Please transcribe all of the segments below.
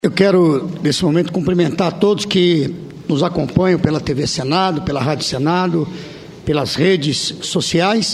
Eu quero, nesse momento, cumprimentar todos que nos acompanham pela TV Senado, pela Rádio Senado, pelas redes sociais.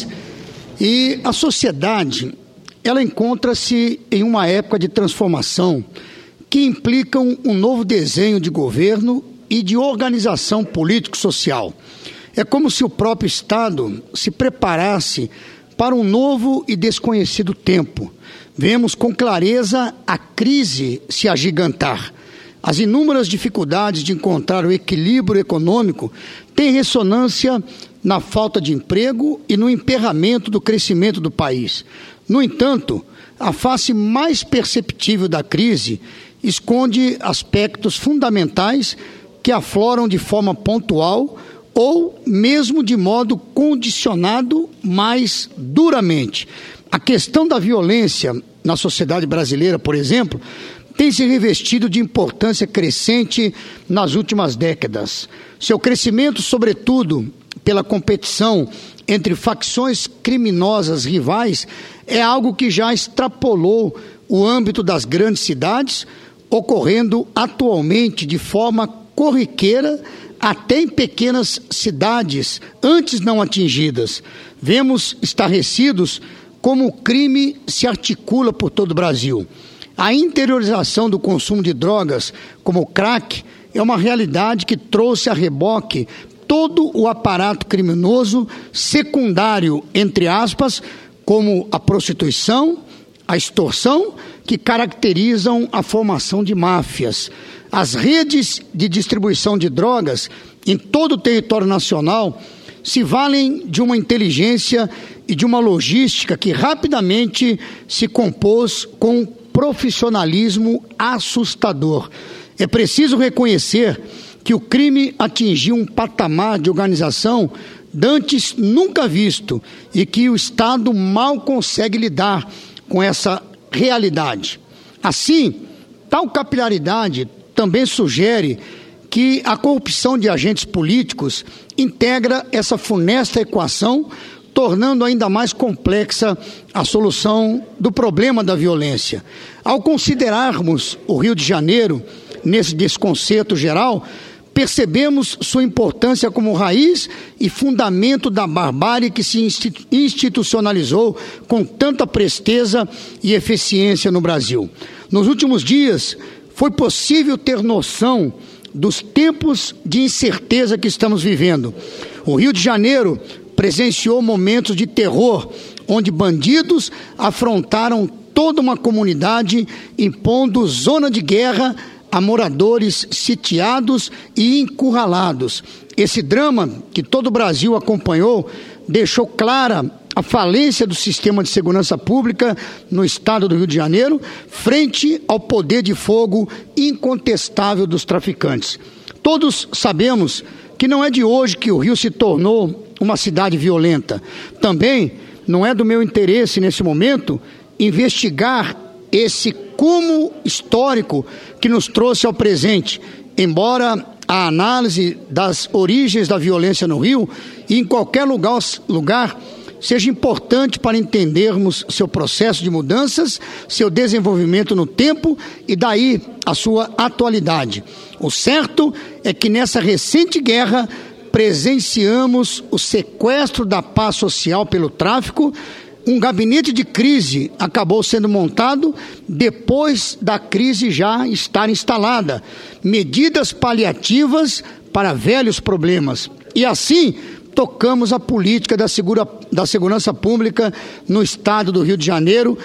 E a sociedade, ela encontra-se em uma época de transformação que implica um novo desenho de governo e de organização político-social. É como se o próprio Estado se preparasse para um novo e desconhecido tempo. Vemos com clareza a crise se agigantar. As inúmeras dificuldades de encontrar o equilíbrio econômico têm ressonância na falta de emprego e no emperramento do crescimento do país. No entanto, a face mais perceptível da crise esconde aspectos fundamentais que afloram de forma pontual ou mesmo de modo condicionado mais duramente. A questão da violência na sociedade brasileira, por exemplo, tem se revestido de importância crescente nas últimas décadas. Seu crescimento, sobretudo pela competição entre facções criminosas rivais, é algo que já extrapolou o âmbito das grandes cidades, ocorrendo atualmente de forma corriqueira até em pequenas cidades antes não atingidas. Vemos estarrecidos como o crime se articula por todo o Brasil. A interiorização do consumo de drogas, como o crack, é uma realidade que trouxe a reboque todo o aparato criminoso secundário, entre aspas, como a prostituição, a extorsão, que caracterizam a formação de máfias. As redes de distribuição de drogas em todo o território nacional se valem de uma inteligência e de uma logística que rapidamente se compôs com um profissionalismo assustador. É preciso reconhecer que o crime atingiu um patamar de organização dantes nunca visto e que o Estado mal consegue lidar com essa realidade. Assim, tal capilaridade também sugere que a corrupção de agentes políticos integra essa funesta equação, tornando ainda mais complexa a solução do problema da violência. Ao considerarmos o Rio de Janeiro, nesse desconcerto geral, percebemos sua importância como raiz e fundamento da barbárie que se institucionalizou com tanta presteza e eficiência no Brasil. Nos últimos dias, foi possível ter noção dos tempos de incerteza que estamos vivendo. O Rio de Janeiro presenciou momentos de terror, onde bandidos afrontaram toda uma comunidade, impondo zona de guerra a moradores sitiados e encurralados. Esse drama, que todo o Brasil acompanhou, deixou clara a falência do sistema de segurança pública no estado do Rio de Janeiro, frente ao poder de fogo incontestável dos traficantes. Todos sabemos que não é de hoje que o Rio se tornou uma cidade violenta. Também não é do meu interesse, nesse momento, investigar esse cúmulo histórico que nos trouxe ao presente, embora a análise das origens da violência no Rio e em qualquer lugar seja importante para entendermos seu processo de mudanças, seu desenvolvimento no tempo e daí a sua atualidade. O certo é que nessa recente guerra presenciamos o sequestro da paz social pelo tráfico. Um gabinete de crise acabou sendo montado depois da crise já estar instalada. Medidas paliativas para velhos problemas. E assim tocamos a política da segurança pública no estado do Rio de Janeiro.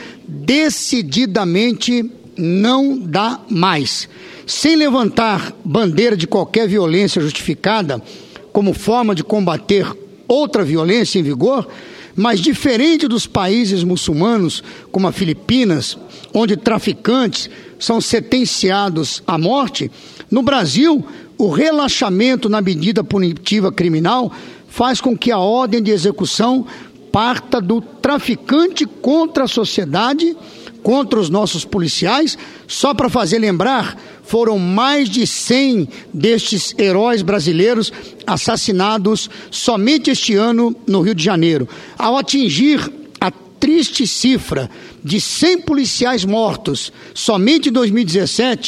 Decididamente não dá mais. Sem levantar bandeira de qualquer violência justificada como forma de combater outra violência em vigor, mas diferente dos países muçulmanos, como a Filipinas, onde traficantes são sentenciados à morte, no Brasil, o relaxamento na medida punitiva criminal faz com que a ordem de execução parta do traficante contra a sociedade, contra os nossos policiais. Só para fazer lembrar, foram mais de 100 destes heróis brasileiros assassinados somente este ano no Rio de Janeiro. Ao atingir a triste cifra de 100 policiais mortos somente em 2017,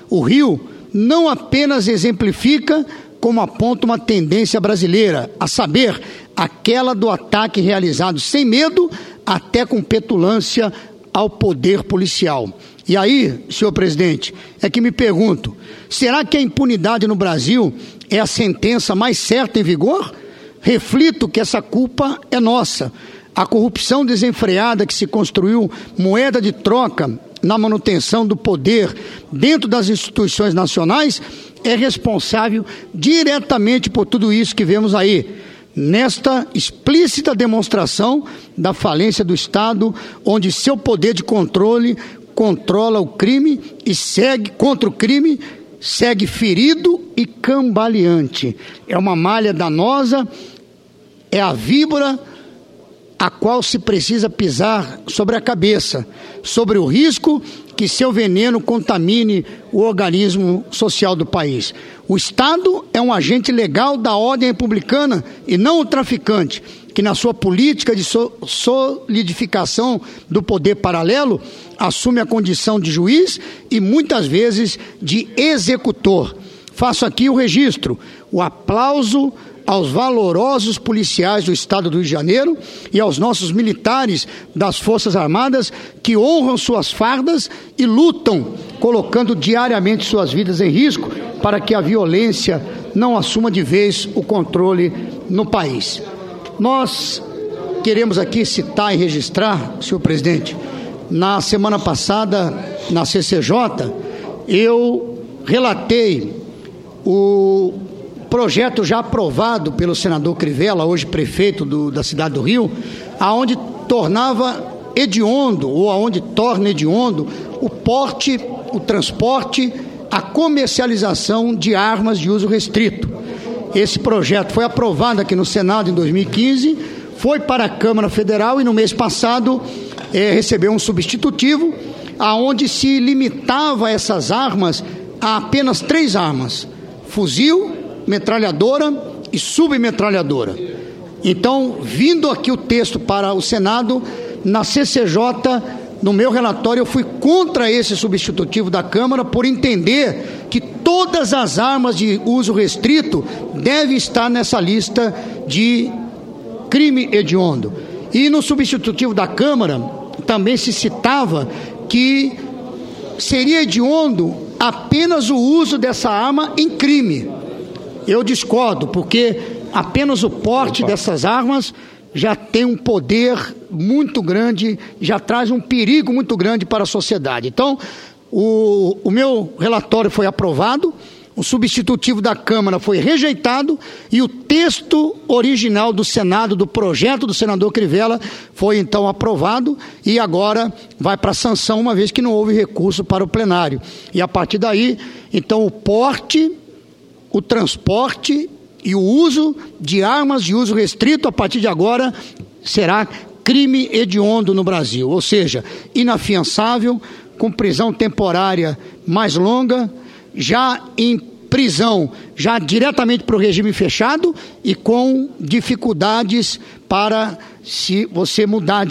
O Rio não apenas exemplifica, como aponta uma tendência brasileira, a saber, aquela do ataque realizado sem medo, até com petulância ao poder policial. E aí, senhor presidente, é que me pergunto, será que a impunidade no Brasil é a sentença mais certa em vigor? Reflito que essa culpa é nossa. A corrupção desenfreada que se construiu moeda de troca na manutenção do poder dentro das instituições nacionais é responsável diretamente por tudo isso que vemos aí, nesta explícita demonstração da falência do Estado, onde seu poder de controle controla o crime e segue contra o crime, segue ferido e cambaleante. É uma malha danosa, é a víbora a qual se precisa pisar sobre a cabeça, sobre o risco que seu veneno contamine o organismo social do país. O Estado é um agente legal da ordem republicana e não o traficante, que na sua política de solidificação do poder paralelo assume a condição de juiz e muitas vezes de executor. Faço aqui o registro, o aplauso aos valorosos policiais do Estado do Rio de Janeiro e aos nossos militares das Forças Armadas que honram suas fardas e lutam, colocando diariamente suas vidas em risco para que a violência não assuma de vez o controle no país. Nós queremos aqui citar e registrar, senhor presidente, na semana passada, na CCJ, eu relatei o projeto já aprovado pelo senador Crivella, hoje prefeito da cidade do Rio, aonde tornava hediondo, ou aonde torna hediondo, o porte, o transporte, a comercialização de armas de uso restrito. Esse projeto foi aprovado aqui no Senado em 2015, foi para a Câmara Federal e no mês passado recebeu um substitutivo, aonde se limitava essas armas a apenas 3 armas: fuzil, metralhadora e submetralhadora. Então, vindo aqui o texto para o Senado, na CCJ, no meu relatório, eu fui contra esse substitutivo da Câmara por entender que todas as armas de uso restrito devem estar nessa lista de crime hediondo. E no substitutivo da Câmara também se citava que seria hediondo apenas o uso dessa arma em crime. Eu discordo, porque apenas o porte dessas armas já tem um poder muito grande, já traz um perigo muito grande para a sociedade. Então, o meu relatório foi aprovado, o substitutivo da Câmara foi rejeitado e o texto original do Senado, do projeto do senador Crivella, foi então aprovado e agora vai para sanção, uma vez que não houve recurso para o plenário. E a partir daí, então, o porte, o transporte e o uso de armas de uso restrito, a partir de agora, será crime hediondo no Brasil, ou seja, inafiançável, com prisão temporária mais longa, já em prisão, já diretamente para o regime fechado e com dificuldades para se você mudar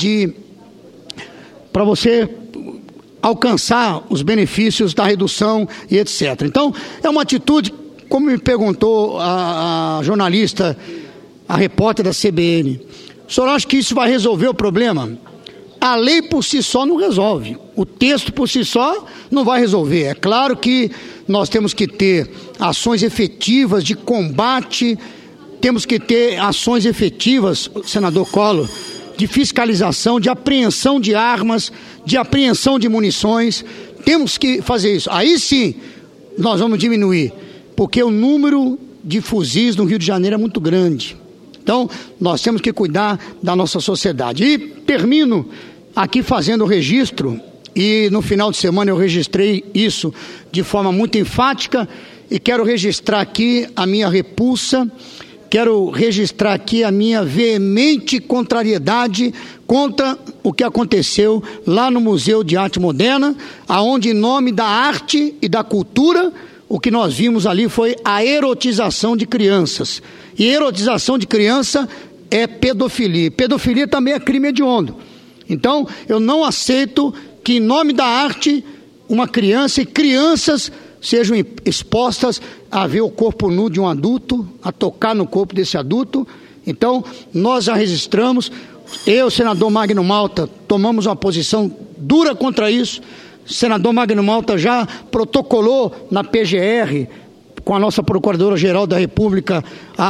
para você alcançar os benefícios da redução e etc. Então, é uma atitude, como me perguntou a jornalista, a repórter da CBN, o senhor acha que isso vai resolver o problema? A lei por si só não resolve, o texto por si só não vai resolver. É claro que nós temos que ter ações efetivas de combate, temos que ter ações efetivas, senador Collor, de fiscalização, de apreensão de armas, de apreensão de munições, temos que fazer isso. Aí sim nós vamos diminuir, porque o número de fuzis no Rio de Janeiro é muito grande. Então, nós temos que cuidar da nossa sociedade. E termino aqui fazendo o registro, e no final de semana eu registrei isso de forma muito enfática, e quero registrar aqui a minha repulsa, quero registrar aqui a minha veemente contrariedade contra o que aconteceu lá no Museu de Arte Moderna, aonde, em nome da arte e da cultura, o que nós vimos ali foi a erotização de crianças. E erotização de criança é pedofilia. Pedofilia também é crime hediondo. Então, eu não aceito que, em nome da arte, uma criança e crianças sejam expostas a ver o corpo nu de um adulto, a tocar no corpo desse adulto. Então, nós já registramos, eu, senador Magno Malta, tomamos uma posição dura contra isso. O senador Magno Malta já protocolou na PGR, com a nossa Procuradora-Geral da República,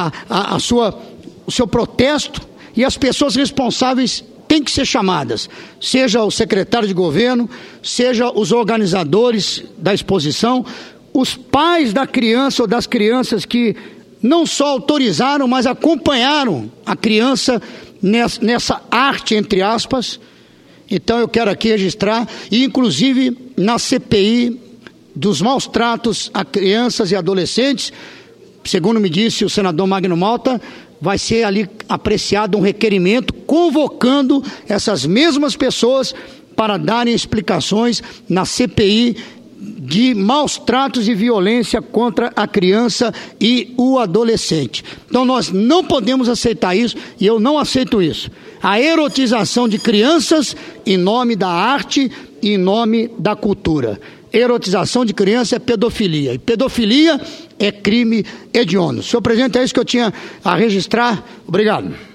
o seu protesto, e as pessoas responsáveis têm que ser chamadas, seja o secretário de governo, seja os organizadores da exposição, os pais da criança ou das crianças que não só autorizaram, mas acompanharam a criança nessa arte, entre aspas. Então eu quero aqui registrar, e inclusive na CPI dos maus tratos a crianças e adolescentes, segundo me disse o senador Magno Malta, vai ser ali apreciado um requerimento convocando essas mesmas pessoas para darem explicações na CPI de maus tratos e violência contra a criança e o adolescente. Então nós não podemos aceitar isso, e eu não aceito isso. A erotização de crianças em nome da arte e em nome da cultura. Erotização de criança é pedofilia, e pedofilia é crime hediondo. Senhor presidente, é isso que eu tinha a registrar. Obrigado.